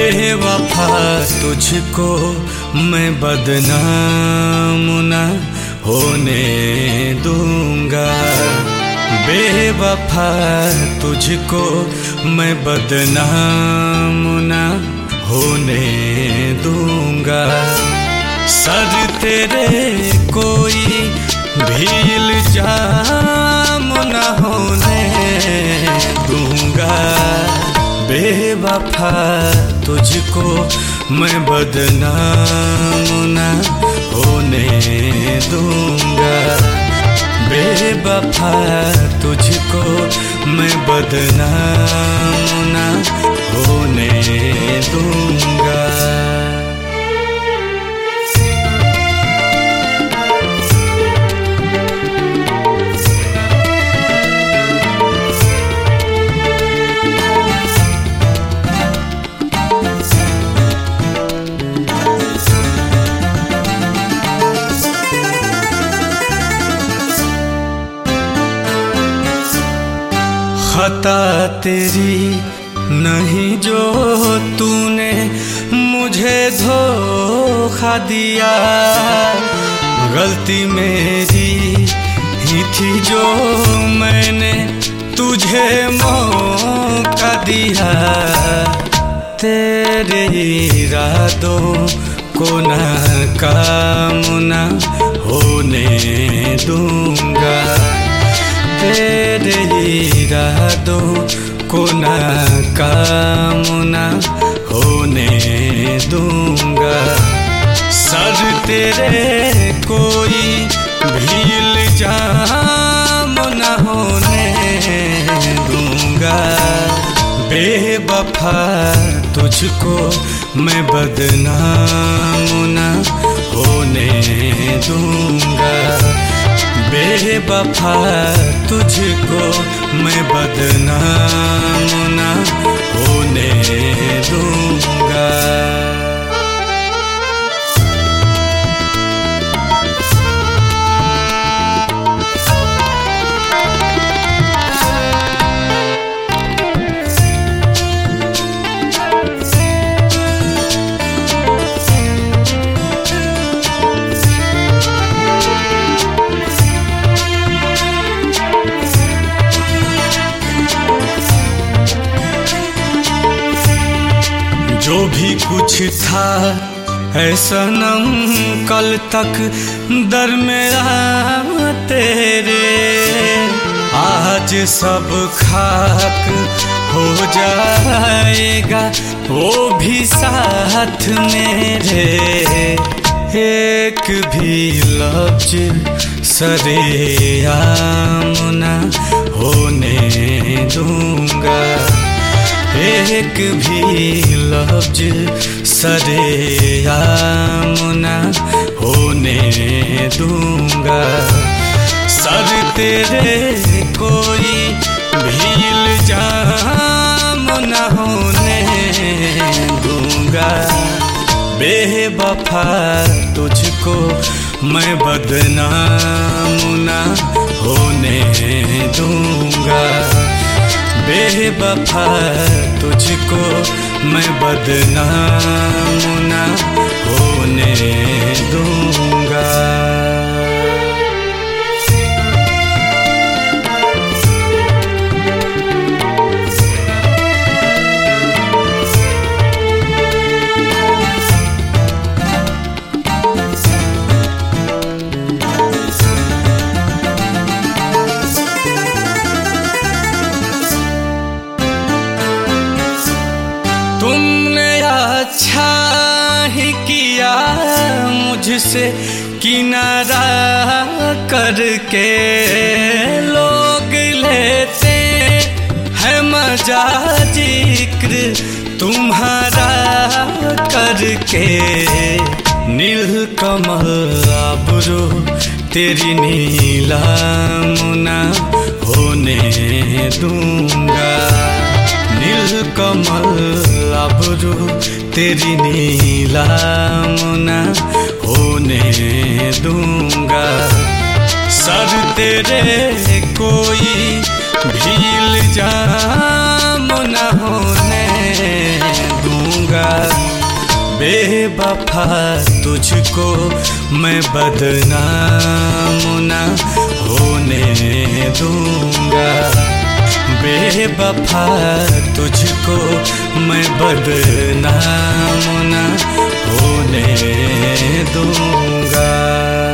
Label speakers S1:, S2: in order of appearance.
S1: बेवफा तुझको मैं बदनाम न होने दूंगा। बेवफा तुझको मैं बदनाम न होने दूंगा। सर तेरे कोई भी इल्जाम न होने दूंगा। बेवफा तुझको मैं बदनाम न होने दूंगा। बेवफा तुझको मैं बदनाम न होने दूंगा। खता तेरी नहीं जो तूने मुझे धोखा दिया। गलती मेरी ही थी जो मैंने तुझे मौका दिया। तेरे इरादों को नाकाम न होने दूंगा। तेरे इरादों को नाकाम न होने दूंगा। सर तेरे कोई भी इल्जाम न होने दूंगा। बेवफा तुझको मैं बदनाम न होने दूंगा। बेवफा तुझको मैं बदनाम न होने दूंगा। जो भी कुछ था है सनम कल तक दरमियां तेरे। आज सब खाक हो जाएगा वो भी साथ मेरे। एक भी लफ्ज सरेआम न होने दूंगा। एक भी लफ्ज सरेआम न होने दूंगा। सर तेरे कोई भी इल्जाम न होने दूंगा। बेवफा तुझको मैं बदनाम न होने दूंगा। बेवफा तुझको मैं बदनाम न होने दूंगा। तुमने अच्छा ही किया मुझसे किनारा करके। लोग लेते हैं मजा जिक्र तुम्हारा करके। नीलकमल आबरू तेरी नीलाम न होने दूंगा। नीलकमल आबरू तेरी नीलाम न होने दूंगा। सर तेरे कोई भी इल्जाम न होने दूंगा। बेवफा तुझको मैं बदनाम ना होने दूंगा। बेवफा तुझको मैं बदनाम ना होने दूंगा।